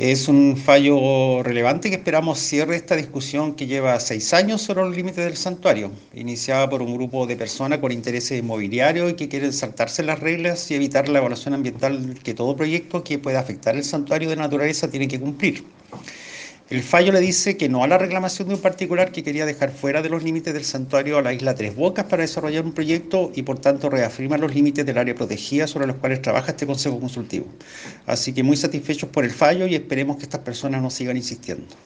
Es un fallo relevante que esperamos cierre esta discusión que lleva 6 años sobre los límites del santuario, iniciada por un grupo de personas con intereses inmobiliarios y que quieren saltarse las reglas y evitar la evaluación ambiental que todo proyecto que pueda afectar el santuario de naturaleza tiene que cumplir. El fallo le dice que no a la reclamación de un particular que quería dejar fuera de los límites del santuario a la isla Tres Bocas para desarrollar un proyecto y por tanto reafirma los límites del área protegida sobre los cuales trabaja este Consejo Consultivo. Así que muy satisfechos por el fallo y esperemos que estas personas no sigan insistiendo.